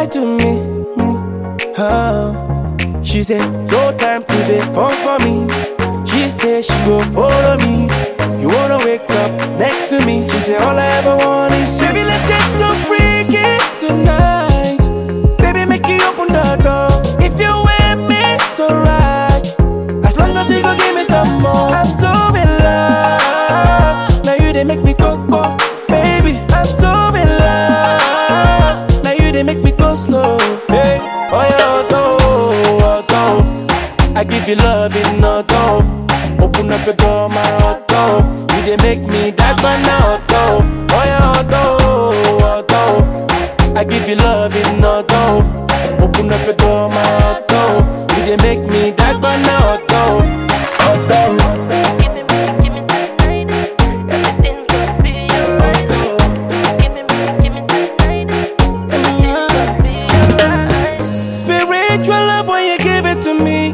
it to me. Oh. She said, no time today, fun for me. She said she go follow me. You wanna wake up next to me. She said, all I ever want is baby, let's get so freaky tonight. Baby, make you open the door. If you with me, it's alright. As long as you go give me some more. I'm so in love. Now you they make me go. Baby, I'm so in love. Now you they make me go slow. Hey, oh yeah, I give you love in auto. Open up the door, my auto. You they make me that man auto. Oh yeah, auto. I give you love in auto. Open up the door, my auto. You they make me that man auto. Give me that night. Everything's gonna be alright. Give me that night. Everything's gonna be alright. Spiritual love when you give it to me.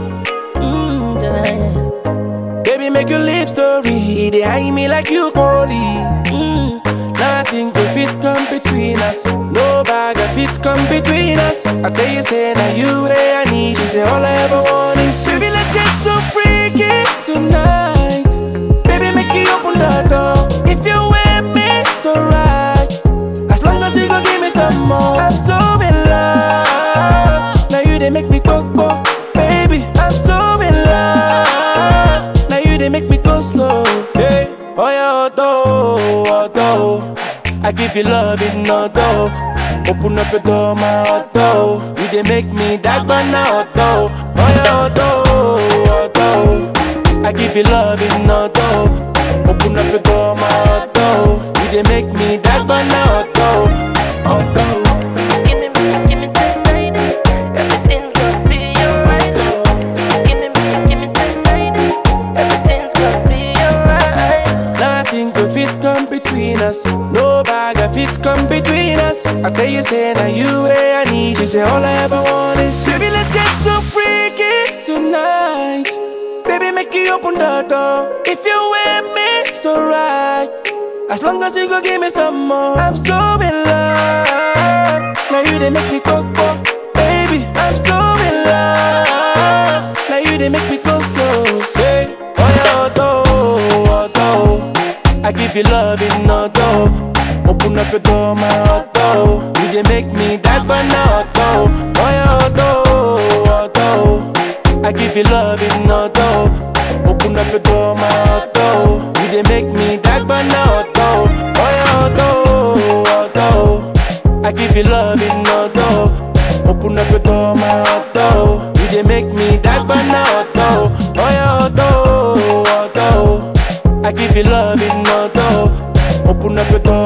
Baby, make your live story. They hide me like you holy. Nothing could fit come between us. No bag of fit come between us. I tell you, say now you where I need. You say all I ever want is baby, let's get so freaky tonight. Baby, make you open the door. If you with me, it's alright. As long as you go give me some more. I'm so in love. Now you they make me go. Baby, I'm so in love. Now you they make me go slow. Hey, oh yeah, auto. I give you love in auto. Open up the door, my auto. You they make me that man auto. Oh yeah, auto. I give you love in auto. Open up the door, my auto. You they make me that man auto. Give me that night. Everything's gonna be alright. Give me that night. Everything's gonna be alright. Nothing could fit come between us. No bag of fit come between us. I tell you, say now you where I need. You say all I ever want is baby, let's get so freaky tonight. Baby, make you open the door. If you with me, it's alright. As long as you go give me some more. I'm so in love. Now you they make me go. Baby, I'm so in love. Now you they make me go slow. Hey, oh yeah, auto. I give you love in auto. Open up the door, my auto. You they make me that man auto. Oh yeah, auto. I give you love in auto. Open up the door, my auto. You they make me that man auto. Oh yeah, auto. I give you love in auto. Open up the door, my auto. You they make me that man auto. Oh yeah, auto. I give you love in auto. Open up the door.